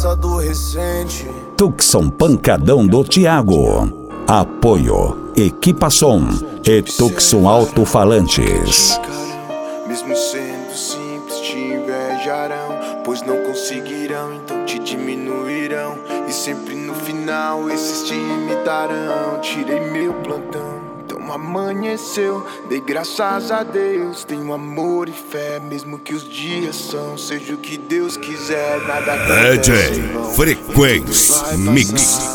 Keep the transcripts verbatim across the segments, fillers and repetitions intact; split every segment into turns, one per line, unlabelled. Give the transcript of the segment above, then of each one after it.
passado recente.
Tucson Pancadão do Thiago. Apoio Equipa Som e Tucson Alto-Falantes.
Mesmo sendo simples te invejarão, pois não conseguirão, então te diminuirão. E sempre no final esses te imitarão. Tirei meu plantão, então amanheceu. Dei graças a Deus, tenho amor e fé. Mesmo que os dias são, seja o que Deus quiser, nada acontece.
D J Frequência Mix.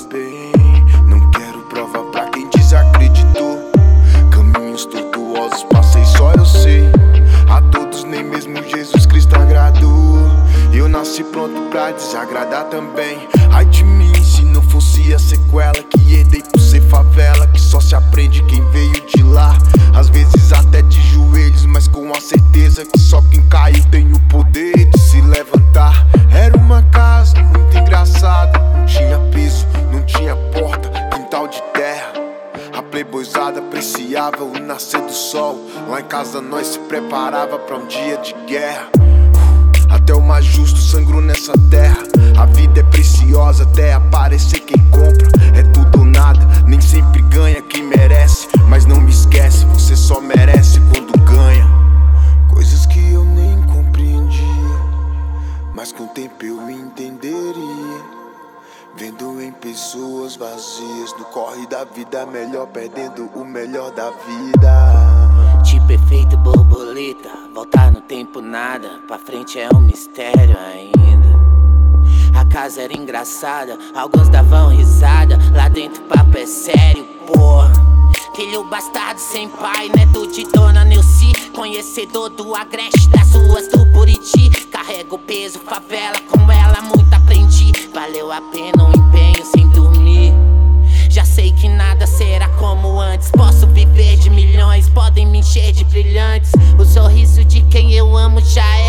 Não quero prova pra quem desacreditou. Caminhos tortuosos passei, só eu sei. A todos nem mesmo Jesus Cristo agradou. Eu nasci pronto pra desagradar também. Ai de mim se não fosse a sequela que herdei por ser favela, que só se aprende quem veio de lá. Às vezes até de joelhos, mas com a certeza que só quem caiu tem o poder de se levantar. Era uma casa muito engraçada, não tinha piso, não tinha porta, quintal de terra. A playboyzada apreciava o nascer do sol. Lá em casa nós se preparava pra um dia de guerra. Até o mais justo sangrou nessa terra. A vida é preciosa até aparecer quem compra. É tudo ou nada, nem sempre ganha quem merece. Mas não me esquece, você só merece quando ganha. Coisas que eu nem compreendia, mas com o tempo eu entenderia. Vendo em pessoas vazias, no corre da vida melhor, perdendo o melhor da vida.
Tipo efeito borboleta, voltar no tempo nada, pra frente é um mistério ainda. A casa era engraçada, alguns davam risada, lá dentro o papo é sério, porra. Filho bastardo sem pai, neto de Dona Neuci, conhecedor do agreste das ruas do Buriti. Carrego o peso, favela, com ela muito aprendi. Valeu a pena o empenho sem dormir. Já sei que nada será como antes. Posso viver de milhões, podem me encher de brilhantes. O sorriso de quem eu amo já é